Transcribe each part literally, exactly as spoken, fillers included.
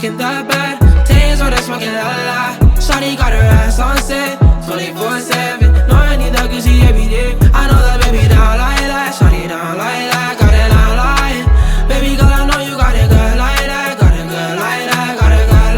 looking that bad. Tails while they smoking la la. Shawty got her ass on set, twenty-four seven. No, I need that Gucci every day. I know that baby down like that. Shawty down like that, got it down like. Baby girl, I know you got it good like that. Got it good like that, got it good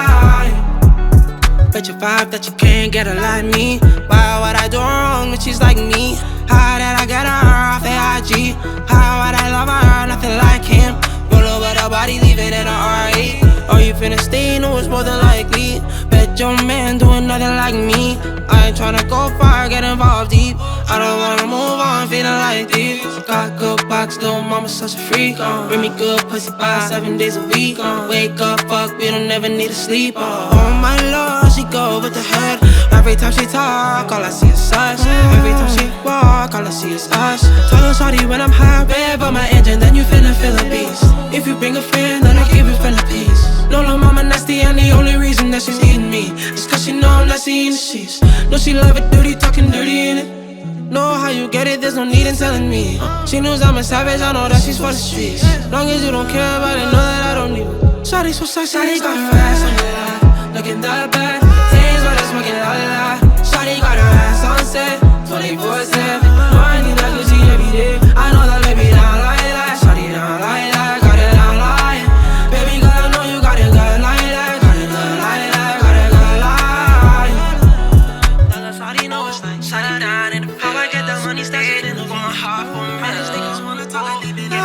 like. Bet your vibe that you can't get her like me. Why would I do wrong when she's like me? How did I get her off the I G? How would I love her, nothing like him? Roll over the body, leave it in a R eight. Or you finna stay, no, it's more than likely. Bet your man doing nothing like me. I ain't tryna go far, get involved deep. I don't wanna move on, feeling like this. Got good box, little mama such a freak. Uh. Bring me good pussy by seven days a week. Uh. Wake up, fuck, we don't never need to sleep. Uh. Oh my lord, she go with the head. Every time she talk, all I see is us. Every time she walk, all I see is us. Tell her shawty when I'm high, rev up my engine, then you finna feel a beast. If you bring a friend, then I give you friend a piece. No, no, mama nasty, and the only reason that she's eating me is cause she know I'm not seeing the sheets. No, she love it dirty, talking dirty in it. Know how you get it, there's no need in telling me. She knows I'm a savage, I know that she's for the streets. Long as you don't care about it, know that I don't need it. Shawty so sexy, Shawty got her ass on the line, looking that bad. Tails while they smoking la la. Shawty got her ass on set, twenty-four seven. No, I need that Gucci every day. I know that baby down like that. Shawty down like that, got it down like. Baby girl, I know you got it good like that. Got it good like that, got it good like. Tell her shawty know it's like shut it down in the face. How I get that money, stash it in the my heart for me. All these niggas wanna talk, I leave it in.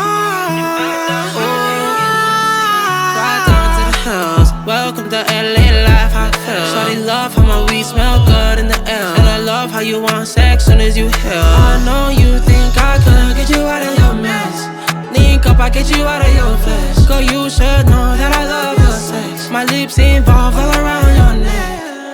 Welcome to L A life, how it feels. Shawty love how my weed smell good in the air. And I love how you want sex soon as you heal. I know you think I could get you out of your mess. Link up, I get you out of your flesh. Girl, you should know that I love your sex. My lips involved all around your neck.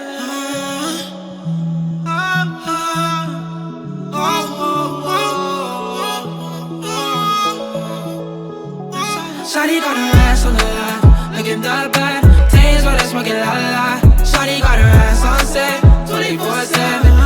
Shawty got her ass on the line, looking that bad. Tails while they smoking la la. Shawty got her ass on set, twenty-four seven.